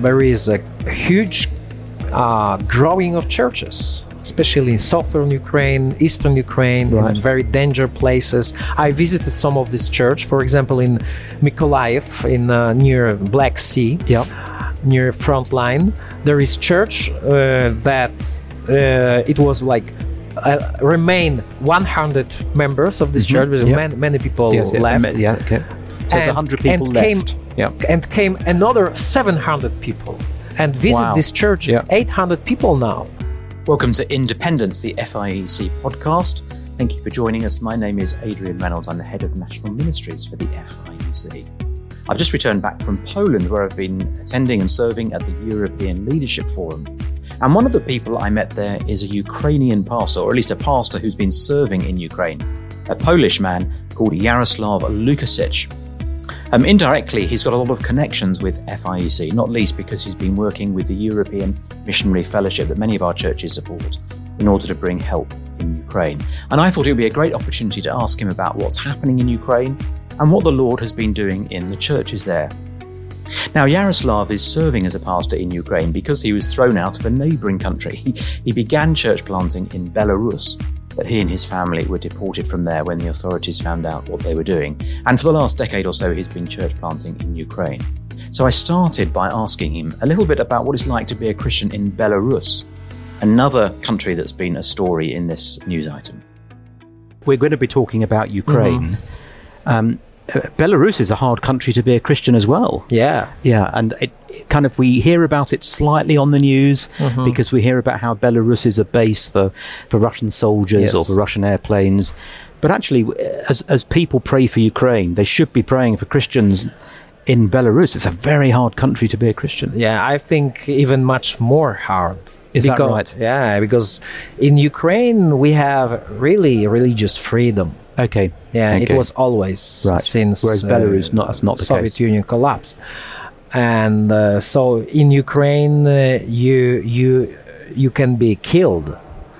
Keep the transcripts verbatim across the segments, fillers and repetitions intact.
there is a huge uh, growing of churches, especially in southern Ukraine, eastern Ukraine, Right. in very danger places. I visited some of this church, for example, in Mykolaiv, in uh, near Black Sea, Yep. near front line. There is church uh, that uh, it was like uh, remain one hundred members of this church. Because Yep. many, many people Yes, yeah, left. um, yeah, okay. So there's one hundred people and left. Came, Yeah. And came another seven hundred people and visit Wow. this church. Yeah. eight hundred people now. Welcome to Independence, the F I E C podcast. Thank you for joining us. My name is Adrian Reynolds. I'm the Head of National Ministries for the F I E C. I've just returned back from Poland, where I've been attending and serving at the European Leadership Forum. And one of the people I met there is a Ukrainian pastor, or at least a pastor who's been serving in Ukraine, a Polish man called Jaroslav Lukasic. Um, indirectly, he's got a lot of connections with F I E C, not least because he's been working with the European Missionary Fellowship that many of our churches support in order to bring help in Ukraine. And I thought it would be a great opportunity to ask him about what's happening in Ukraine and what the Lord has been doing in the churches there. Now, Yaroslav is serving as a pastor in Ukraine because he was thrown out of a neighbouring country. He, he began church planting in Belarus, but he and his family were deported from there when the authorities found out what they were doing. And for the last decade or so, he's been church planting in Ukraine. So I started by asking him a little bit about what it's like to be a Christian in Belarus, another country that's been a story in this news item. We're going to be talking about Ukraine. Um, uh, Belarus is a hard country to be a Christian as well. Yeah. Yeah, and it, it kind of we hear about it slightly on the news because we hear about how Belarus is a base for, for Russian soldiers Yes. or for Russian airplanes. But actually, as as people pray for Ukraine, they should be praying for Christians in Belarus. It's a very hard country to be a Christian. Yeah, I think even much more hard. Is that Because- right? Yeah, because in Ukraine we have really religious freedom. Okay. Yeah, okay. it was always Right. since Whereas Belarus, not- that's not the Soviet case. Union collapsed. And uh, so in Ukraine, uh, you you you can be killed,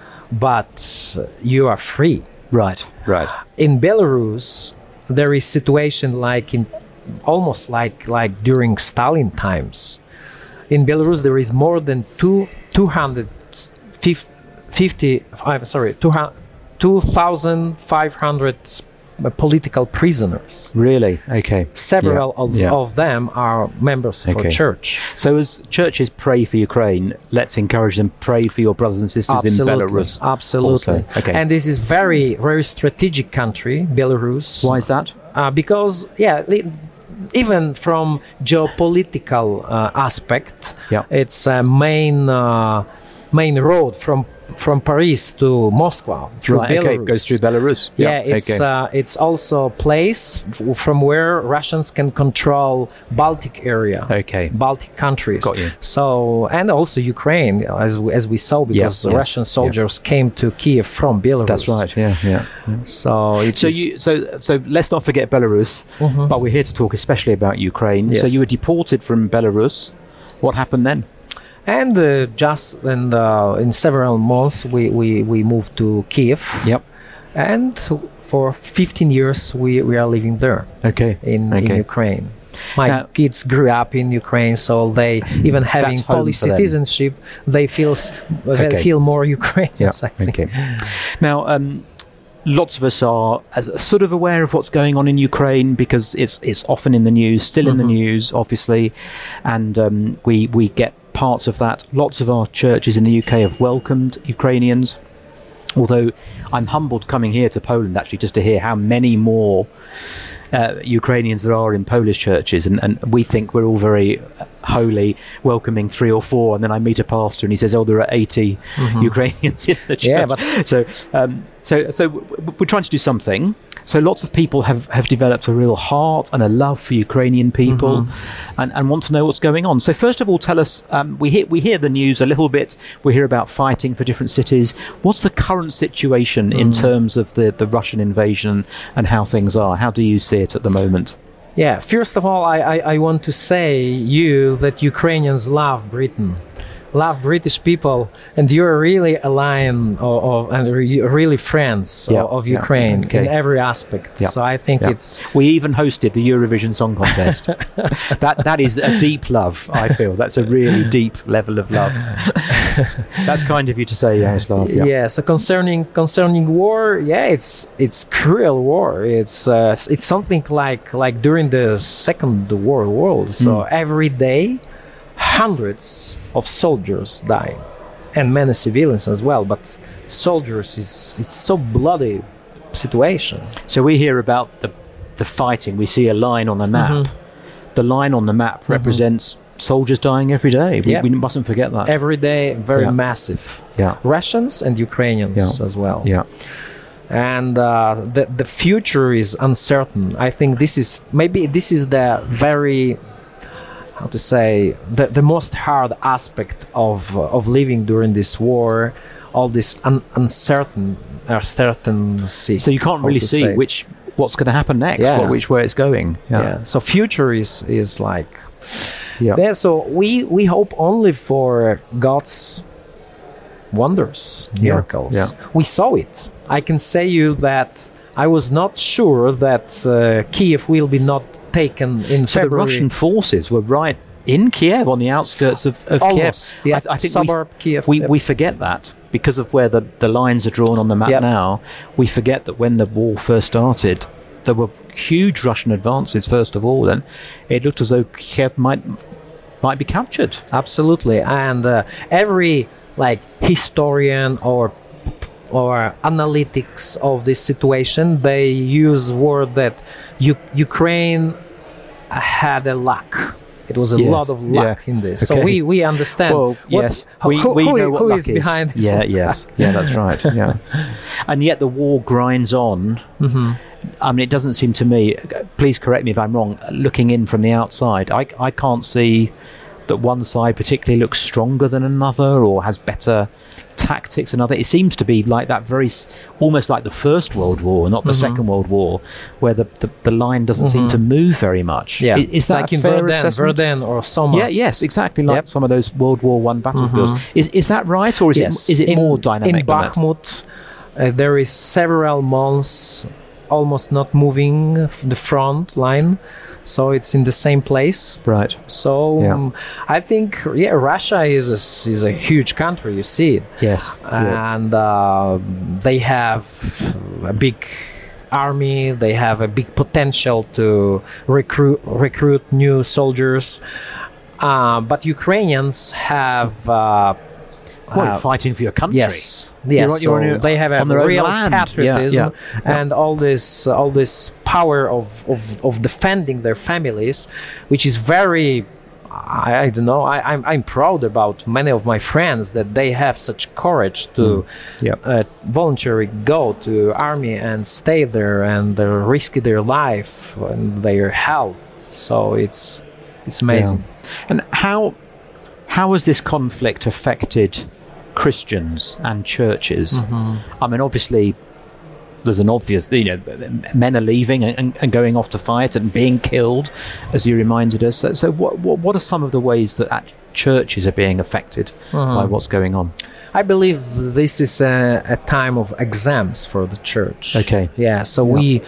but you are free. Right, right. In Belarus, there is situation like in almost like like during Stalin times. In Belarus, there is more than two two hundred fifty. I'm sorry, two two thousand five hundred political prisoners. Really? Okay. Several Yeah, of, yeah. of them are members of Okay. our church. So as churches pray for Ukraine, let's encourage them pray for your brothers and sisters in Belarus. Absolutely. also. Okay. And this is very, very strategic country, Belarus. Why is that? Uh, because, yeah, li- even from geopolitical uh, aspect, Yeah. it's a main uh, main road from from Paris to Moscow through Right, Belarus. okay, it goes through Belarus. Yeah, it's okay. uh, it's also a place f- from where Russians can control Baltic area. Okay. Baltic countries. Got you. So and also Ukraine, as we, as we saw, because Yes, the yes, Russian soldiers came to Kiev from Belarus. That's right. Yeah, yeah. yeah. So it So is- you, so, so let's not forget Belarus. But we're here to talk especially about Ukraine. So Yes. you were deported from Belarus. What happened then? and uh, just in uh, in several months we, we, we moved to Kiev. Yep. And for fifteen years we, we are living there Okay. in, okay. in Ukraine. My Now- kids grew up in Ukraine, so they even having That's home Polish for them. citizenship, they feel s- they Okay. feel more Ukrainians. Yeah. I think. Okay. Now, um, lots of us are as, sort of aware of what's going on in Ukraine because it's it's often in the news, still in the news, obviously, and um, we we get parts of that. Lots of our churches in the U K have welcomed Ukrainians. Although I'm humbled coming here to Poland actually just to hear how many more uh, Ukrainians there are in Polish churches, and, and we think we're all very holy, welcoming three or four, and then I meet a pastor and he says, "Oh, there are eighty Ukrainians in the church." Yeah, but- so um, so so w- w- we're trying to do something. So lots of people have, have developed a real heart and a love for Ukrainian people, and, and want to know what's going on. So first of all, tell us. Um, we hear we hear the news a little bit. We hear about fighting for different cities. What's the current situation in terms of the, the Russian invasion and how things are? How do you see it at the moment? Yeah, first of all, I, I, I want to say you that Ukrainians love Britain. love British people, and you're really aligned of, of and re- really friends Yeah, of, of yeah, Ukraine okay. in every aspect. Yeah, So I think yeah. it's We even hosted the Eurovision Song Contest. that that is a deep love. I feel that's a really deep level of love. That's kind of you to say, Yaroslav. yeah. Yeah. So concerning concerning war, yeah, it's it's cruel war. It's uh, it's something like like during the Second World War. So Mm. every day, hundreds of soldiers die, and many civilians as well. But soldiers is it's so bloody situation. So we hear about the the fighting. We see a line on the map. Mhm. The line on the map represents soldiers dying every day. We, Yeah. we mustn't forget that. Every day, very Yeah. massive. Yeah. Russians and Ukrainians Yeah. as well. Yeah. And uh, the the future is uncertain. I think this is maybe this is the very how to say the, the most hard aspect of uh, of living during this war. All this un- uncertain uncertainty. So you can't how really to see say. which what's going to happen next, Yeah. what, which way it's going. Yeah. Yeah. So future is is like Yeah. yeah. So we we hope only for God's wonders, Yeah, miracles. yeah. We saw it. I can say you that I was not sure that uh, Kiev will be not taken in So the February. Russian forces were right in Kiev, on the outskirts of, of Almost, Kiev. yeah. I, I think Suburb we, Kiev. we, yeah. we forget that because of where the, the lines are drawn on the map Yep. now. We forget that when the war first started, there were huge Russian advances, first of all, and it looked as though Kiev might might be captured. Absolutely, and uh, every like historian or or analytics of this situation, they use word that U- Ukraine had a luck. It was a Yes, lot of luck yeah. in this. So Okay. we, we understand. Well, what- yes, who, we, who- we who- know what who luck is behind this. Yeah, yes, yeah, that's right. Yeah, and yet the war grinds on. Mhm. I mean, it doesn't seem to me. Please correct me if I'm wrong. Looking in from the outside, I I can't see that one side particularly looks stronger than another or has better tactics than another. It seems to be like that, very s- almost like the First World War, not the Mhm. Second World War, where the the, the line doesn't seem Mhm. to move very much. Yeah, I- is that like a in fair Verdun, assessment? Verdun or Soma? Yeah, yes, exactly like Yep. some of those World War One battlefields. Mhm. Is is that right, or is Yes. it is it in, more dynamic in than that? Bakhmut? Uh, there is several months almost not moving f- the front line, so it's in the same place. Right. So Yeah. um, I think yeah, Russia is a, s- is a huge country. You see it, Yes. Yeah. and uh, they have a big army. They have a big potential to recruit recruit new soldiers. Uh, but Ukrainians have. Uh, Well, uh, fighting for your country. Yes, You're yes. on- So you're on your- they have a on their own real land. patriotism Yeah, yeah, and all this, all this power of, of, of defending their families, which is very. I, I don't know. I, I'm I'm proud about many of my friends that they have such courage to Yeah. uh, voluntarily go to army and stay there and uh, risk their life and their health. So it's it's amazing. And how how has this conflict affected Christians and churches? Mm-hmm. I mean, obviously, there's an obvious, you know, men are leaving and, and going off to fight and being killed, as you reminded us. So, so what, what what are some of the ways that act- churches are being affected Mhm. by what's going on? I believe this is a, a time of exams for the church. Okay. Yeah, so Yeah. we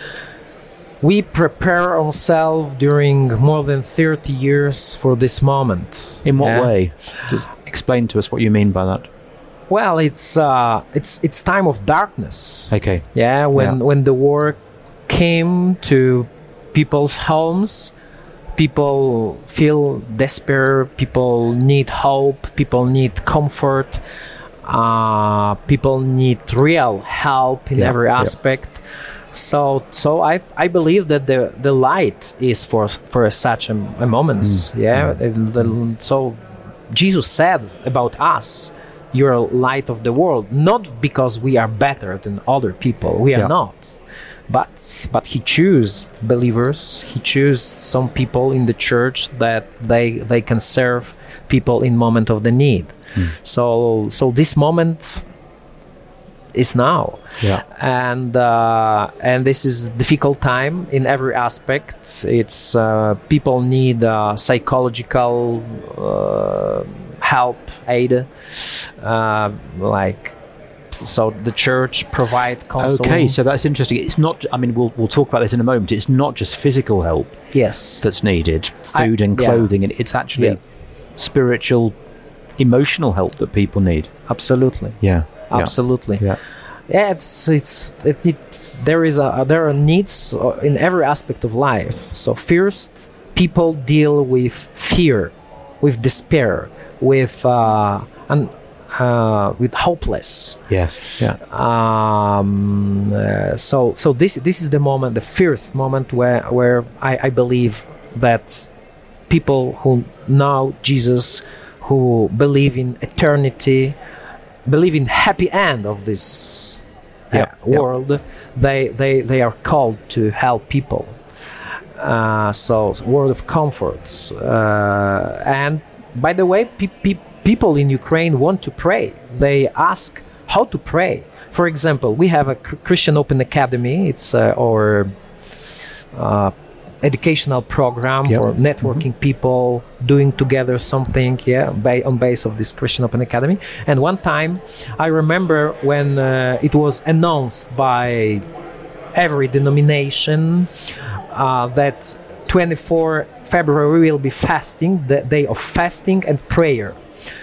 we prepare ourselves during more than thirty years for this moment. In what Yeah. way? Just explain to us what you mean by that. Well, it's uh, it's it's time of darkness. Okay. Yeah, when Yeah. when the war came to people's homes, people feel despair. People need hope. People need comfort. Uh, people need real help in Yeah, every yeah. aspect. So, so I I believe that the the light is for for such a, a moments. Mm. Yeah. The- the- so Jesus said about us, "You're light of the world," not because we are better than other people. We are Yeah. not. But but he chose believers. He chose some people in the church that they they can serve people in moment of the need. Mm. So so this moment is now, Yeah. and uh, and this is difficult time in every aspect. It's uh, people need uh, psychological uh, help, aid, uh, like. So the church provide counseling. Okay, so that's interesting. It's not. I mean, we'll we'll talk about this in a moment. It's not just physical help. Yes, that's needed. Food I, and yeah. clothing, and it's actually yeah. spiritual, emotional help that people need. Absolutely. Yeah. Absolutely. Yeah. Yeah. It's it's it, it, there is a there are needs in every aspect of life. So first, people deal with fear, with despair, with uh, and. Uh, with hopeless. Yes. Yeah. Um, uh, so so this this is the moment, the first moment where where I, I believe that people who know Jesus, who believe in eternity, believe in happy end of this uh, yep. world, yep. they they they are called to help people. Uh, so word of comfort. Uh, and by the way, pe- pe- people in Ukraine want to pray. They ask how to pray. For example, we have a Christian Open Academy. It's uh, our uh, educational program yep. for networking mm-hmm. people, doing together something, yeah, ba- on base of this Christian Open Academy. And one time, I remember when uh, it was announced by every denomination uh, that twenty-fourth of February will be fasting, the day of fasting and prayer.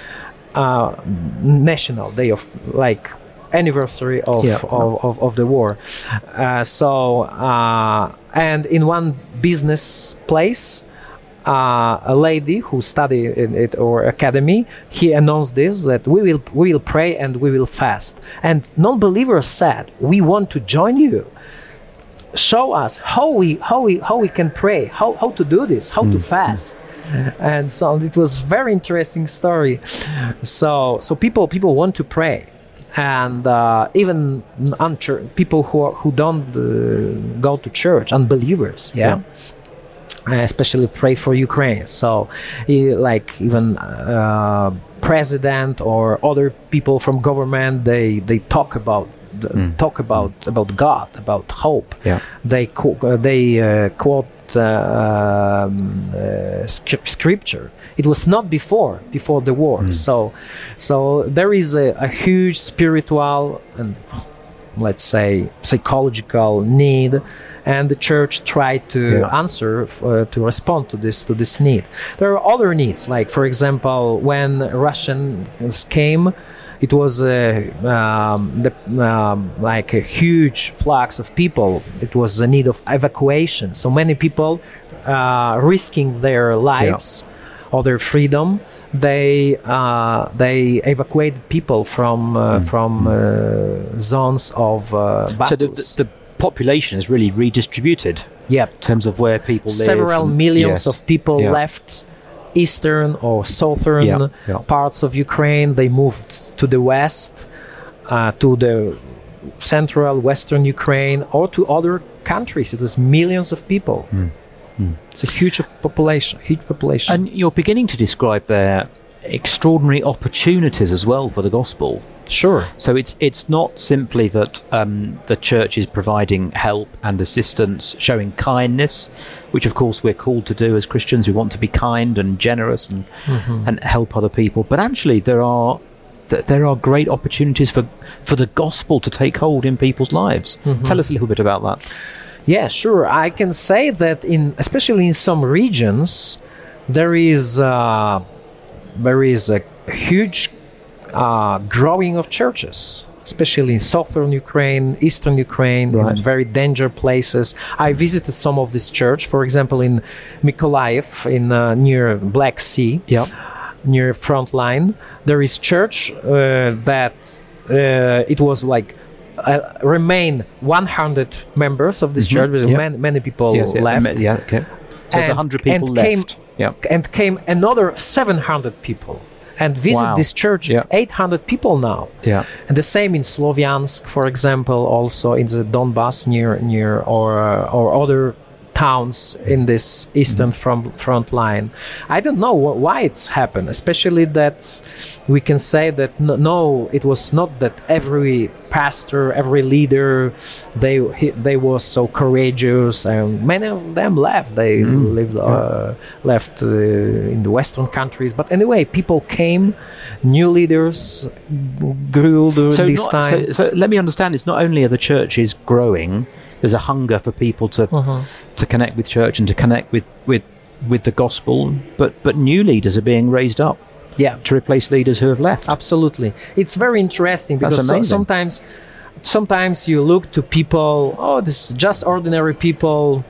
Uh, national day of like anniversary of yeah. of, of, of the war. Uh, so uh, and in one business place, uh, a lady who studied in it or academy, he announced this that we will we will pray and we will fast. And non-believers said, "We want to join you. Show us how we how we how we can pray, how how to do this, how mm. to fast." And so it was very interesting story. So so people people want to pray, and uh, even unchur- people who are, who don't uh, go to church, unbelievers, yeah, yeah. Uh, especially pray for Ukraine. So uh, like even uh, president or other people from government, they they talk about. Mm. Talk about about God, about hope. Yeah. They co- uh, they uh, quote uh, um, uh, sc- scripture. It was not before before the war. Mm. So so there is a, a huge spiritual and let's say psychological need, and the church tried to yeah. answer uh, to respond to this to this need. There are other needs, like for example, when Russians came. It was uh, um, the, um, like a huge flux of people. It was a need of evacuation. So many people uh, risking their lives yeah. or their freedom. They uh, they evacuated people from uh, mm. from uh, zones of uh, battles. So the, the, the population is really redistributed. Yeah, in terms of where people live. Several millions yes. of people yeah. left eastern or southern yeah, yeah. parts of Ukraine. They moved to the west, uh, to the central western Ukraine, or to other countries. It was millions of people. Mm. Mm. It's a huge population, huge population. And you're beginning to describe their extraordinary opportunities as well for the gospel. Sure. So it's it's not simply that um, the church is providing help and assistance, showing kindness, which of course we're called to do as Christians. We want to be kind and generous and mm-hmm. and help other people. But actually, there are th- there are great opportunities for for the gospel to take hold in people's lives. Mm-hmm. Tell us a little bit about that. Yeah, sure. I can say that in especially in some regions, there is uh, there is a huge Uh, growing of churches, especially in southern Ukraine, eastern Ukraine, right. in very danger places. I visited some of this church, for example, in Mykolaiv, in uh, near Black Sea, yep. near front line. There is church uh, that uh, it was like uh, remain one hundred members of this mm-hmm. church, but yep. many, many people yes, yeah. left. Yeah, okay. So there's one hundred people and left. Came, yeah. And came another seven hundred people. And visit wow. this church, yeah. eight hundred people now. Yeah. And the same in Sloviansk, for example, also in the Donbass near near or uh, or other towns in this eastern Mm-hmm. front, front line. I don't know wh- why it's happened, especially that we can say that no, no, it was not that every pastor, every leader, they he, they were so courageous, and many of them left. They Mm. lived uh, left uh, in the Western countries. But anyway, people came, new leaders grew during So, this not, time. so, so let me understand. It's not only are the churches growing. There's a hunger for people to Mhm. to connect with church and to connect with, with, with the gospel, but but new leaders are being raised up Yeah. to replace leaders who have left. Absolutely, it's very interesting That's because so, amazing. sometimes, sometimes you look to people. Oh, this is just ordinary people,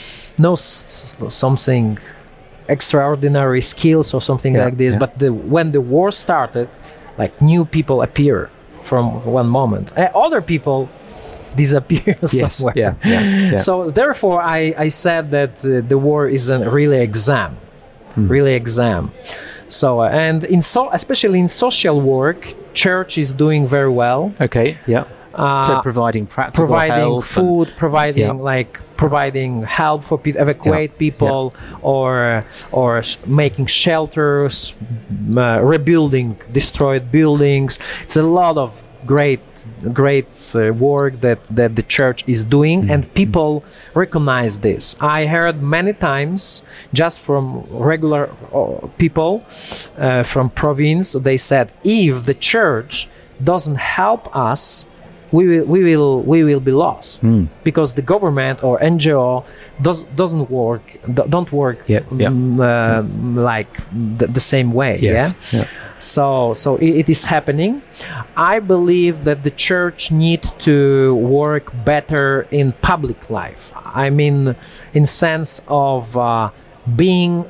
no s- something extraordinary skills or something Yeah, like this. yeah. But the, when the war started, like new people appear from one moment, uh, other people disappear Yes, somewhere. yeah, yeah, yeah. So therefore, I I said that uh, the war is a really exam, Hmm. really exam. So uh, and in so especially in social work, church is doing very well. Okay, yeah. Uh, So providing practical providing help food, providing Yeah. like providing help for people, evacuate Yeah, people, or or sh- making shelters, m- uh, rebuilding destroyed buildings. It's a lot of great great uh, work that that the church is doing, Mm-hmm. and people recognize this. I heard many times just from regular uh, people uh, from province. They said, if the church doesn't help us, we will we will we will be lost, Mm. because the government or N G O does doesn't work do- don't work Yeah, yeah. mm, uh, like the, the same way. Yes, Yeah. yeah. So so it, it is happening. I believe that the church needs to work better in public life. I mean, in sense of uh, being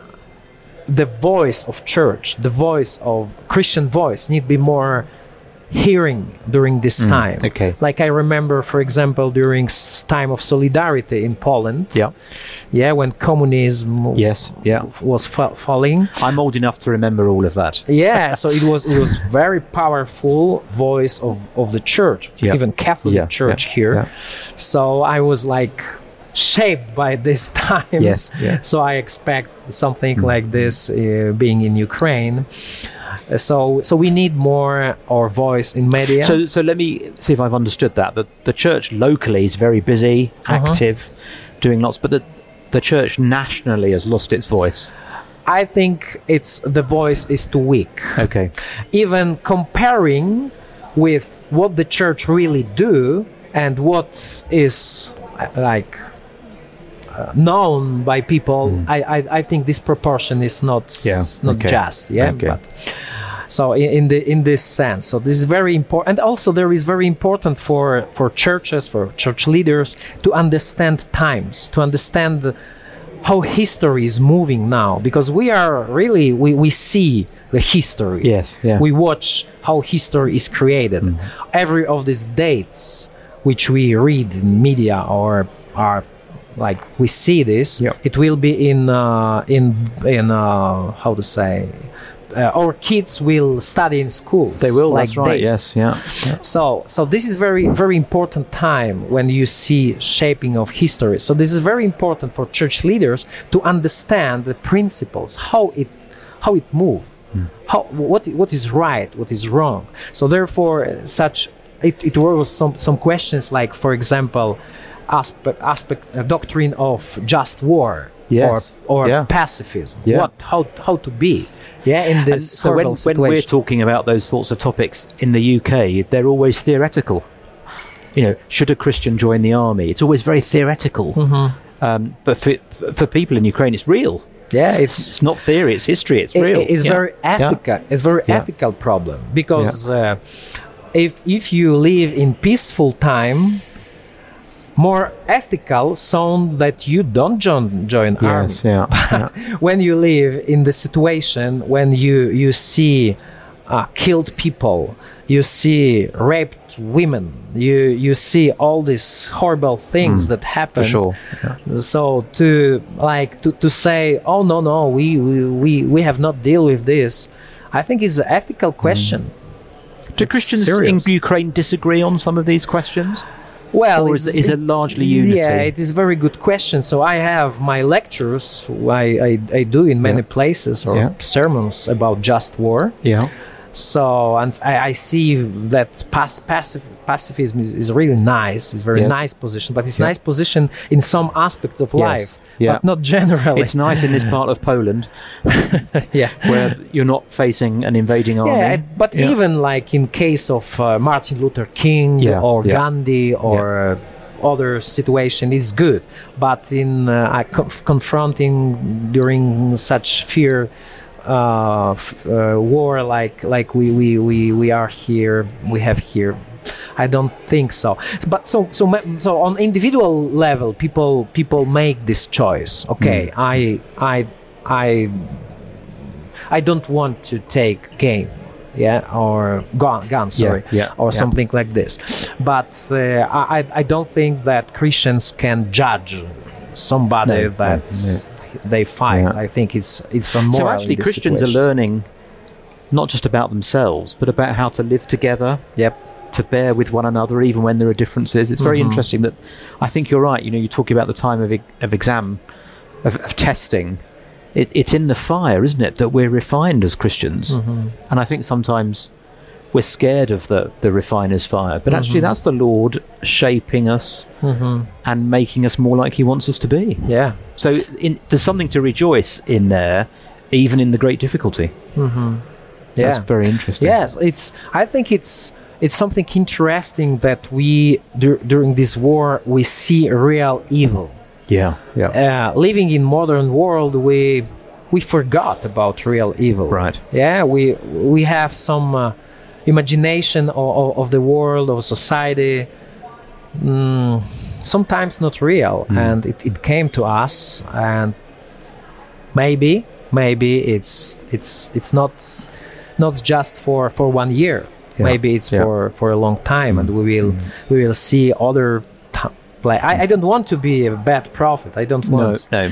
the voice of church, the voice of Christian voice need to be more hearing during this time. okay. Like I remember, for example, during s- time of solidarity in Poland. Yeah. Yeah, when communism Yes, yeah. was fa- falling. I'm old enough to remember all of that. Yeah, so it was it was very powerful voice of, of the church, Yeah. even Catholic Yeah, Church yeah, here. yeah. So I was like shaped by these times. Yes, yeah. So I expect something like this uh, being in Ukraine. Uh, So so we need more our voice in media. So, so let me see if I've understood that. The, the church locally is very busy, Uh-huh. active, doing lots, but the, the church nationally has lost its voice. I think it's the voice is too weak. Okay. Even comparing with what the church really do and what is uh, like uh, known by people, I, I I think this proportion is not Yeah, not okay. just. Yeah, Okay. but so in, in the in this sense, so this is very important, and also there is very important for for churches, for church leaders to understand times, to understand the, how history is moving now, because we are really we, we see the history. Yes, yeah. We watch how history is created. Every of these dates which we read in media or are like we see this, Yeah. it will be in uh, in in uh, how to say uh, our kids will study in schools. They will, like that's right, dates. yes, yeah. yeah. So, so this is very, very important time when you see shaping of history. So this is very important for church leaders to understand the principles, how it, how it move, how what what is right, what is wrong. So therefore, uh, such it, it was some some questions like, for example, aspect aspect uh, doctrine of just war. Yes. Or, or Yeah. pacifism. Yeah. What how how to be? Yeah, in And this so when, horrible when situation. we're talking about those sorts of topics in the U K, they're always theoretical. You know, should a Christian join the army? It's always very theoretical. Mm-hmm. Um, but for, for people in Ukraine, it's real. yeah, it's It's not theory, it's history, it's It- real. It's Yeah. very Yeah. ethical. It's very Yeah. ethical problem because uh, if if you live in peaceful time, more ethical sound that you don't join join army. Yes, yeah. yeah. When you live in the situation when you you see uh, killed people, you see raped women, you you see all these horrible things that happen. For sure. Yeah. So to like to, to say, oh no no we, we we we have not deal with this, I think it's an ethical question. Do It's Christians serious. in Ukraine disagree on some of these questions? Well, or is, it's- is it largely unity? Yeah, it is a very good question. So I have my lectures I, I, I do in many Yeah. places, or Yeah. sermons about just war. Yeah. So and I, I see that pass, passive, pacifism is, is really nice. It's a very Yes. nice position, but it's Yeah. nice position in some aspects of Yes. life, Yeah. but not generally. It's nice in this part of Poland yeah. where you're not facing an invading army. Yeah, but Yeah. even like in case of uh, Martin Luther King Yeah, or yeah. Gandhi or uh, other situation, it's good. But in uh, conf- confronting during such fear uh, f- uh, war like like we, we, we, we are here, we have here, I don't think so. But so so ma- so on individual level, people people make this choice. Okay, I I I I don't want to take game, yeah, or gun, gun sorry, yeah, or yeah. something like this. But uh, I I don't think that Christians can judge somebody No, that no, they fight. Yeah. I think it's it's unmoral. So actually, in this Christians situation. are learning not just about themselves, but about how to live together, Yep. to bear with one another, even when there are differences. It's very Mhm. interesting that I think you're right. You know, you're talking about the time of, e- of exam, of, of testing. It, it's in the fire, isn't it, that we're refined as Christians. Mhm. And I think sometimes we're scared of the, the refiner's fire. But actually, Mhm. that's the Lord shaping us Mhm. and making us more like he wants us to be. Yeah. So in, there's something to rejoice in there, even in the great difficulty. Mm-hmm. That's Yeah. very interesting. Yes, it's. I think it's it's something interesting that we dur- during this war we see real evil. Yeah. Yeah. Uh, living in modern world, we we forgot about real evil. Right. Yeah, we we have some uh, imagination of, of the world, of society. Mm, sometimes not real, Mm. and it, it came to us, and maybe maybe it's it's it's not not just for for one year. Yeah. Maybe it's Yeah. for for a long time, and we will we will see other t- play. I, I don't want to be a bad prophet. I don't No, want. no.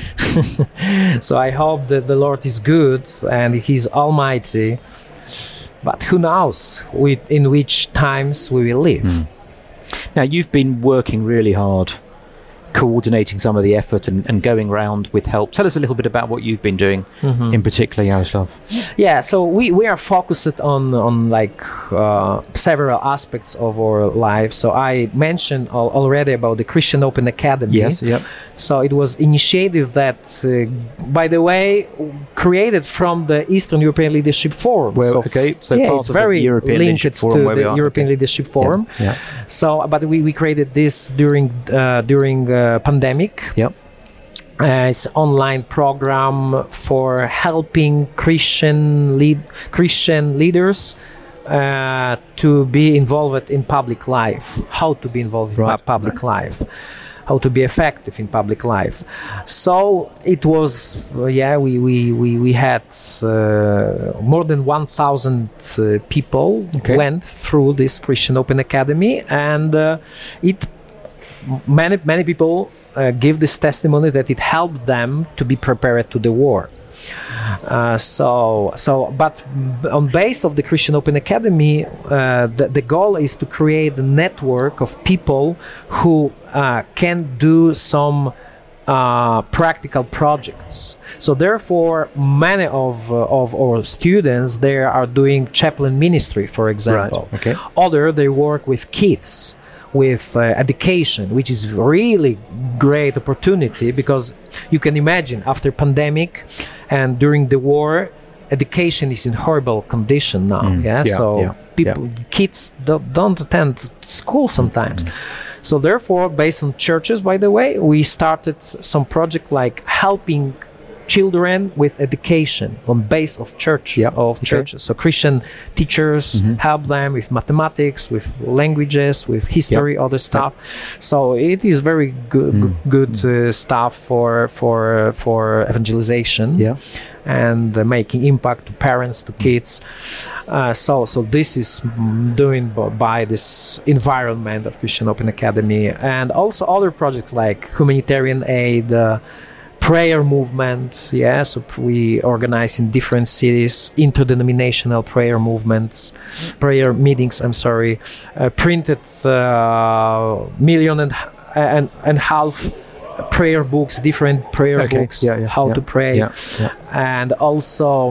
So I hope that the Lord is good and He's Almighty. But who knows with, in which times we will live. Mm. Now, you've been working really hard, coordinating some of the effort and, and going around with help. Tell us a little bit about what you've been doing Mhm. in particular, Yaroslav. Yeah, so we, we are focused on on like uh, several aspects of our life. So I mentioned al- already about the Christian Open Academy. Yes, yep. So it was initiative that, uh, by the way, created from the Eastern European Leadership Forum. Well, so okay, so yeah, part it's of the very European linked Leadership Forum to where we the are, European okay. Leadership Forum. Yeah. So, but we, we created this during uh, during uh, pandemic. Yep. Uh, it's an online program for helping Christian lead Christian leaders uh, to be involved in public life. How to be involved Right, in pu- public life. How to be effective in public life. So it was, uh, yeah, we we we, we had uh, more than one thousand uh, people Okay. went through this Christian Open Academy, and uh, it many many people uh, give this testimony that it helped them to be prepared to the war. Uh, so so but on base of the Christian Open Academy, uh, the, the goal is to create a network of people who uh, can do some uh, practical projects. So therefore, many of uh, of our students there are doing chaplain ministry, for example. Right, okay. Other they work with kids, with uh, education, which is really great opportunity, because you can imagine after pandemic and during the war, education is in horrible condition now. Mm, yeah? yeah, so yeah, people, kids don't, don't attend school sometimes. So therefore, based on churches, by the way, we started some project like helping children with education on base of church Yeah, of okay. churches. So Christian teachers Mhm. help them with mathematics, with languages, with history, other stuff. So it is very good Mm. good uh, stuff for for for evangelization Yeah. and uh, making impact to parents, to kids. Uh, so so this is mm, doing b- by this environment of Christian Open Academy, and also other projects like humanitarian aid, uh, prayer movement. Yeah, so we organize in different cities interdenominational prayer movements, prayer meetings. I'm sorry, uh, printed uh, million and and and half prayer books, different prayer Okay. books, Yeah, yeah, how yeah. to pray, Yeah, yeah. and also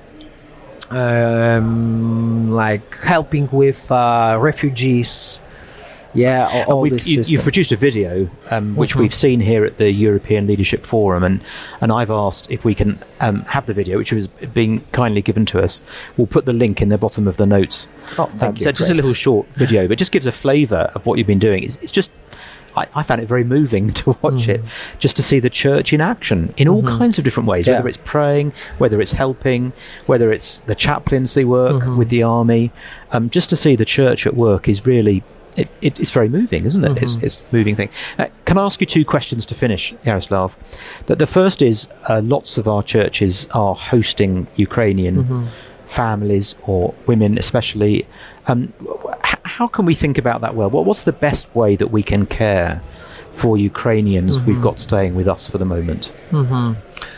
um, like helping with uh, refugees. Yeah, all, all We've, this you, system. you've produced a video um, which Mhm. we've seen here at the European Leadership Forum, and, and I've asked if we can um, have the video, which was being kindly given to us. We'll put the link in the bottom of the notes. Oh, thank Um, you. So just a Great. little short video, but just gives a flavour of what you've been doing. It's, it's just, I, I found it very moving to watch it, just to see the church in action in all Mhm. kinds of different ways, Yeah. whether it's praying, whether it's helping, whether it's the chaplaincy work Mhm. with the army. Um, just to see the church at work is really, it, it, it's very moving, isn't it? It's, Mhm. it's a moving thing. Uh, can I ask you two questions to finish, Yaroslav? The, the first is, uh, lots of our churches are hosting Ukrainian Mhm. families or women especially. Um, h- how can we think about that well? What, what's the best way that we can care for Ukrainians we've Mhm. got staying with us for the moment? Mhm.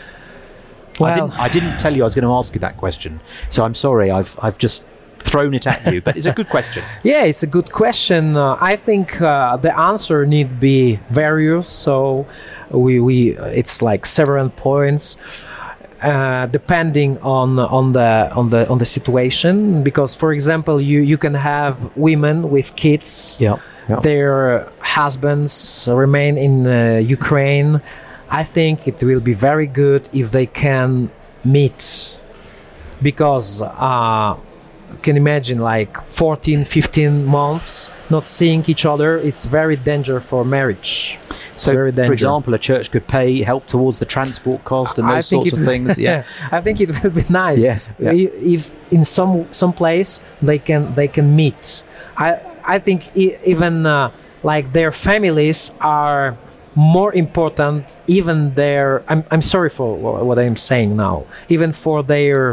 I, Well, didn't, I didn't tell you I was going to ask you that question, so I'm sorry. I've I've just thrown it at you, but it's a good question. yeah, it's a good question. Uh, I think uh, the answer need be various. So we we it's like several points. Uh, depending on on the on the on the situation, because for example, you you can have women with kids, Yeah. yeah. their husbands remain in uh, Ukraine. I think it will be very good if they can meet, because uh, you can imagine like fourteen, fifteen months not seeing each other. It's very dangerous for marriage. So, very for dangerous. example, a church could pay help towards the transport cost and I those think sorts it of things. Yeah. I think it will be nice. Yes, yeah. I- If in some some place they can they can meet. I I think e- even uh, like their families are more important. Even their I'm I'm sorry for wha- what I'm saying now. Even for their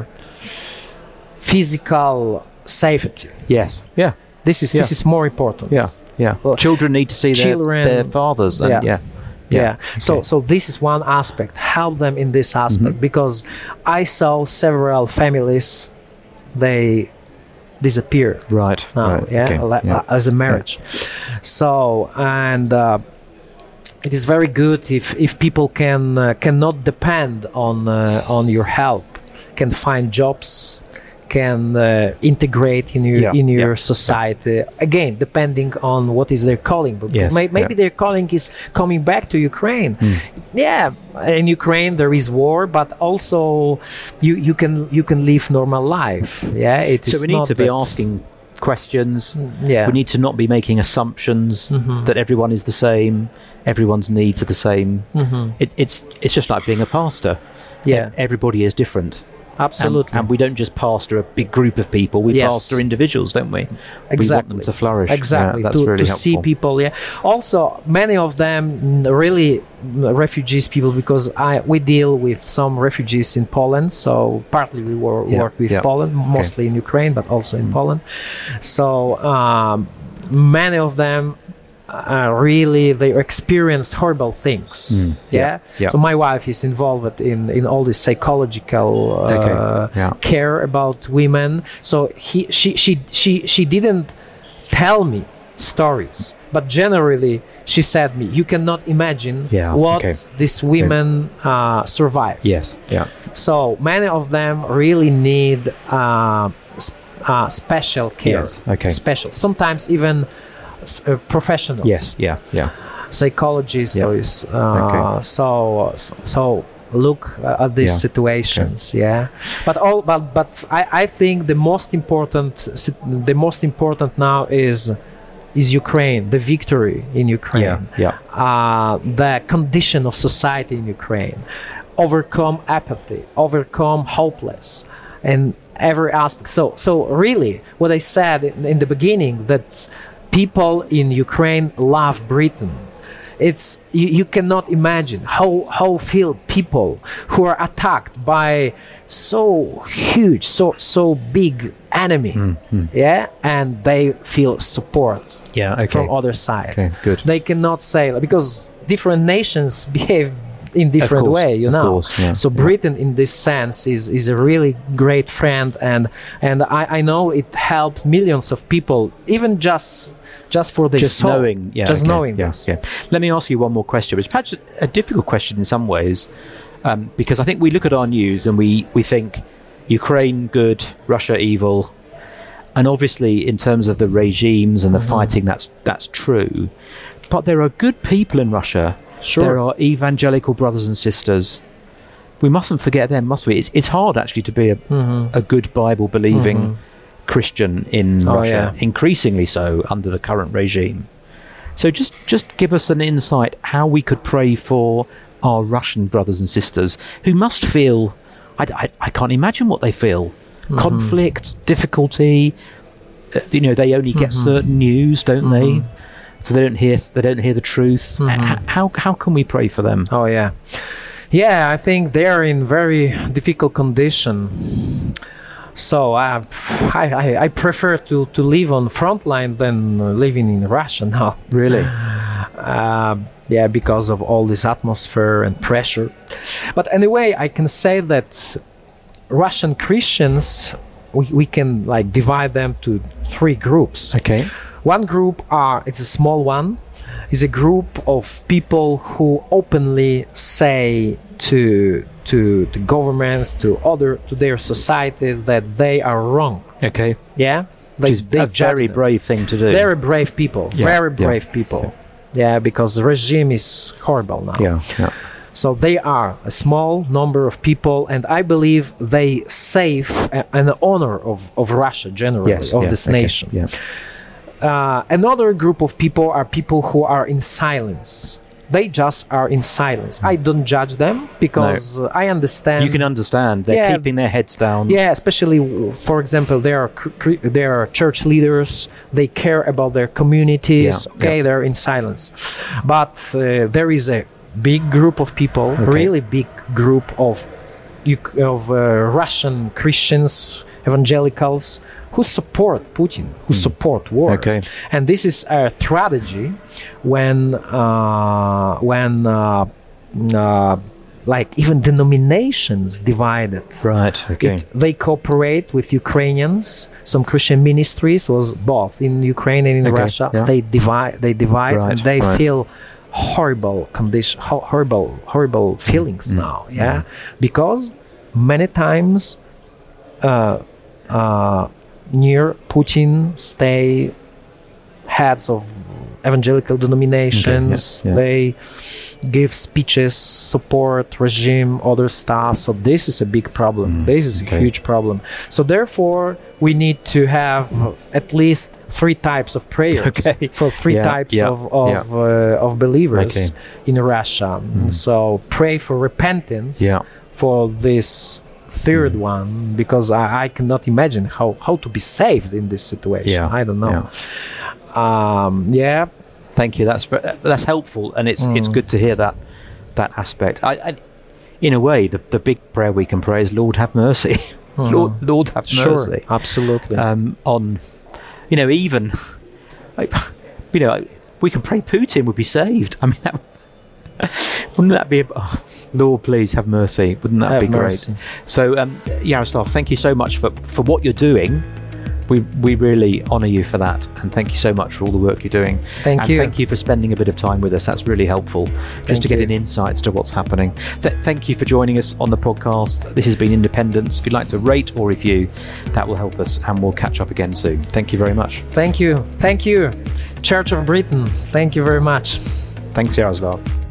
physical safety. Yes. Yeah. This is this Yeah. is more important. Yeah. Yeah. Well, Children need to see their, children- their fathers. And yeah. yeah. Yeah. So Okay. so this is one aspect. Help them in this aspect, Mhm. because I saw several families, they disappear Right. now. right. Yeah, okay, like, yeah. uh, as a marriage. So and uh, it is very good if if people can uh, cannot depend on uh, on your help, can find jobs, can uh, integrate in your Yeah, in your yeah, society. Again, depending on what is their calling. But Yes, may, maybe yeah. their calling is coming back to Ukraine. Mm. Yeah, in Ukraine there is war, but also you you can you can live normal life. Yeah, it is. So we need not to be that- asking questions. Yeah. We need to not be making assumptions Mhm. that everyone is the same, everyone's needs are the same. Mhm. It, it's it's just like being a pastor. Yeah, E- everybody is different. And- absolutely. And, we don't just pastor a big group of people. We Yes. pastor individuals, don't we? We want Exactly. them to flourish. Exactly. Yeah, that's to really to see helpful. people. Yeah. Also, many of them mm, really mm, refugees people, because I we deal with some refugees in Poland. So partly we wor- Yeah, work with yeah. Poland, mostly in Ukraine, but also in Mm. Poland. So um, many of them uh, really they experience horrible things. Mm, Yeah? yeah, yeah. So my wife is involved in in all this psychological uh, Okay, yeah. care about women. So he she she she she didn't tell me stories, but generally she said me, you cannot imagine Yeah, what okay. these women uh, survive. Yes. Yeah. So many of them really need uh, sp- uh, special care. Yes, okay. Special. Sometimes even s- uh, professionals. Yes. Yeah. Yeah. Psychologists. Yeah. Or is, uh, Okay. So so look uh, at these Yeah. situations. Yeah. But all but but I, I think the most important sit- the most important now is is Ukraine, the victory in Ukraine, Yeah. Yeah. uh, the condition of society in Ukraine, overcome apathy, overcome hopeless, and every aspect. So, so really, what I said in, in the beginning, that people in Ukraine love Britain. It's you, you cannot imagine how how feel people who are attacked by so huge, so so big enemy, yeah, and they feel support Yeah. Okay. from other side. Okay. Good. They cannot say, because different nations behave in different course, way, you of know. course, yeah, so yeah. Britain, in this sense, is is a really great friend, and and I, I know it helped millions of people, even just just for the just soul, knowing, yeah, just okay, knowing. yeah, this. yeah. Let me ask you one more question, which is perhaps a difficult question in some ways, um, because I think we look at our news and we we think Ukraine good, Russia evil, and obviously in terms of the regimes and the Mm-hmm. fighting, that's that's true. But there are good people in Russia. Sure. There are evangelical brothers and sisters. We mustn't forget them, must we? It's it's hard actually to be a Mhm. a good Bible believing Mhm. Christian in Oh, Russia, yeah. increasingly so under the current regime. So just just give us an insight how we could pray for our Russian brothers and sisters who must feel, I, I, I can't imagine what they feel, Mm-hmm. conflict, difficulty. Uh, you know, they only get Mm-hmm. certain news, don't they? Mhm. So they don't hear they don't hear the truth. Mhm. H- how how can we pray for them? Oh yeah, yeah. I think they are in very difficult condition. So uh, I, I I prefer to to live on front line than uh, living in Russia now. Really? Uh, yeah, because of all this atmosphere and pressure. But anyway, I can say that Russian Christians, we, we can like divide them to three groups. Okay. One group are, it's a small one, is a group of people who openly say to to the governments, to other, to their society that they are wrong. Okay. Yeah, Which is a judge very them. brave thing to do. Very brave people. Yeah, Very yeah, brave people. Yeah, because the regime is horrible now. yeah. Yeah. So they are a small number of people, and I believe they save a, an honor of, of Russia generally, Yes. of yeah, this okay, nation. Yeah. Uh, another group of people are people who are in silence. They just are in silence. I don't judge them because uh, I understand. You can understand they're Yeah. keeping their heads down. Yeah, especially w- for example, there are cr- cr- there are church leaders. They care about their communities. Yeah, Okay, yeah. they're in silence, but uh, there is a big group of people, really big group of Uk- of uh, Russian Christians, evangelicals, who support Putin, who support war. Okay. And this is a tragedy when uh, when uh, uh, like even denominations divided. Right. Okay. It, they cooperate with Ukrainians. Some Christian ministries was both in Ukraine and in Okay, Russia. yeah. They divide. They divide, Right, and they right. feel horrible condition, ho- horrible, horrible feelings Mm. now. Yeah, because many times, uh, uh, near Putin stay heads of evangelical denominations. yeah, yeah. They give speeches, support regime, other stuff. So this is a big problem. Mm, this is okay. a huge problem. So therefore, we need to have at least three types of prayers Okay. for three Yeah, types yeah, of of, yeah. uh, of believers Okay. in Russia. So pray for repentance Yeah. for this third one, because I, I cannot imagine how, how to be saved in this situation. Yeah, I don't know. yeah. Um, yeah. Thank you. That's ve- that's helpful, and it's Mm. it's good to hear that that aspect. I, I, in a way, the the big prayer we can pray is, Lord, have mercy. Lord, Lord, have Sure. mercy. Absolutely. Um, on, you know, even, like, you know, we can pray Putin would be saved. I mean, that, wouldn't that be? A, oh, Lord, please have mercy. Wouldn't that Have be mercy. great? So, um, Yaroslav, thank you so much for for what you're doing. We we really honour you for that, and thank you so much for all the work you're doing. Thank and you. Thank you for spending a bit of time with us. That's really helpful, just Thank to get you. an insight to what's happening. Th- thank you for joining us on the podcast. This has been Independence. If you'd like to rate or review, that will help us, and we'll catch up again soon. Thank you very much. Thank you. Thank you. Church of Britain. Thank you very much. Thanks, Yaroslav.